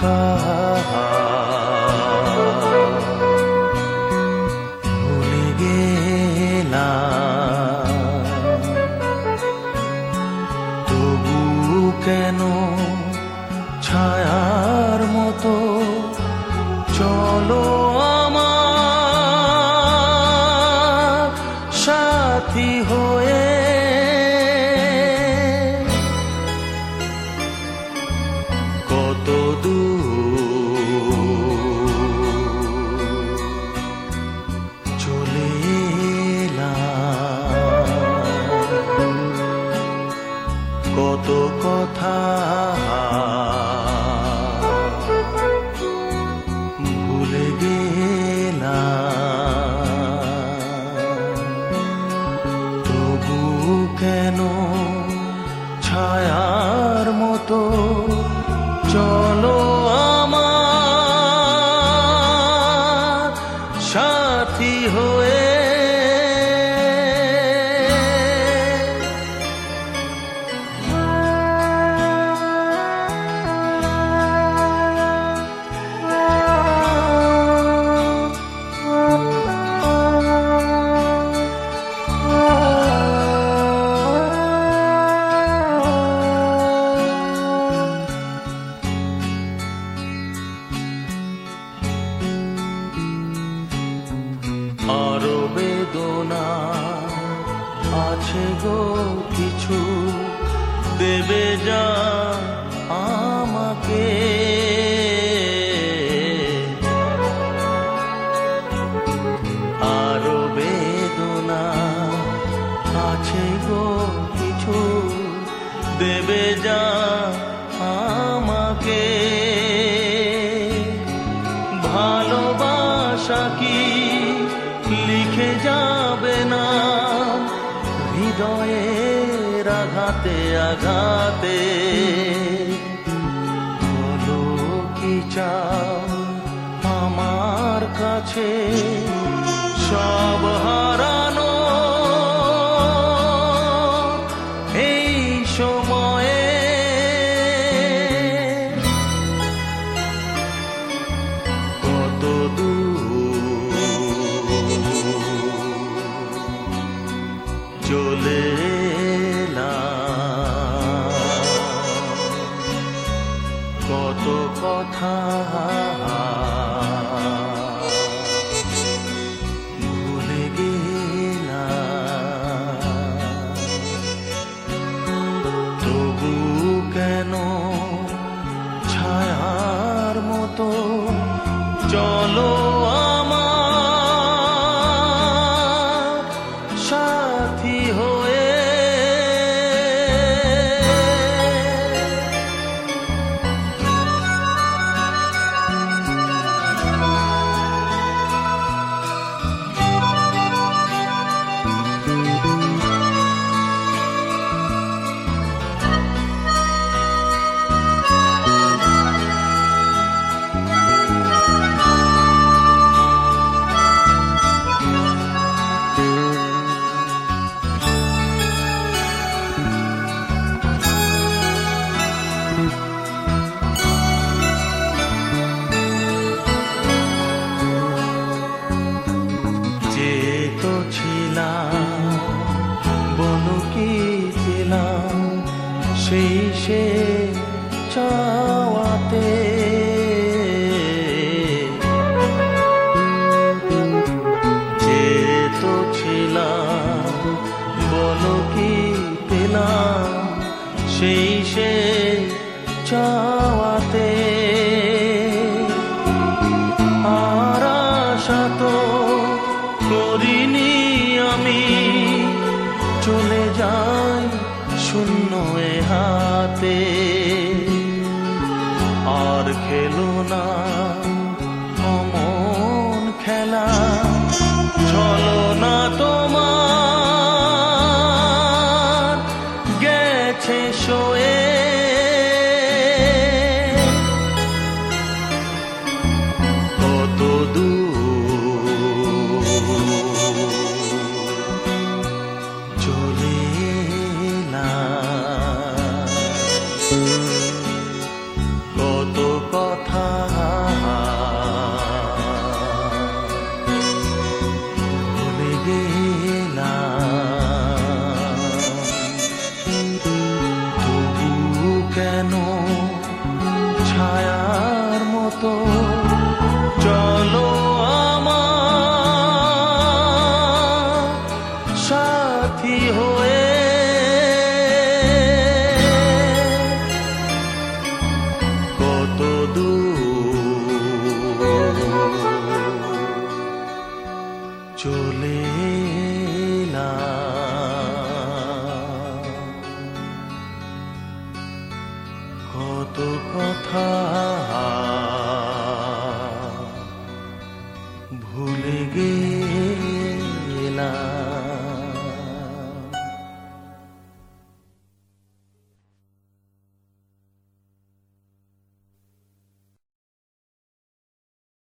কথা ভুলে গেলাম, তবু কেন ছায়ার মতো চলো আমার সাথী হয়ে। কত দূর চলে এলাম, কত কথা ভুলে গেলাম, তবু কেন ছায়ার মতো চলো আমার সাথী হয়ে। আরো বেদনা আছে গো কিছু, দেবে যা আমাকে। আরো বেদনা আছে গো কিছু, দেবে যা আমাকে। ভালোবাসা কি লিখে যাবে না হৃদয়ের আঘাতে আঘাতে? বলো কি চাও আমার কাছে সব হারানো এই সময়ে? কত চলে এলাম, কত কথা ভুলে গেলাম, তবু কেন ছায়ার মতো চলো আমার সাথী হয়ে। বলো কি পেলাম সেই সে চাওয়াতে? যে তো ছিলাম বলো কি পেলাম সেই সে চাওয়াতে? আর আশা তো করিনি আমি, চলে যাই শূন্য এ হাতে। আর খেলো না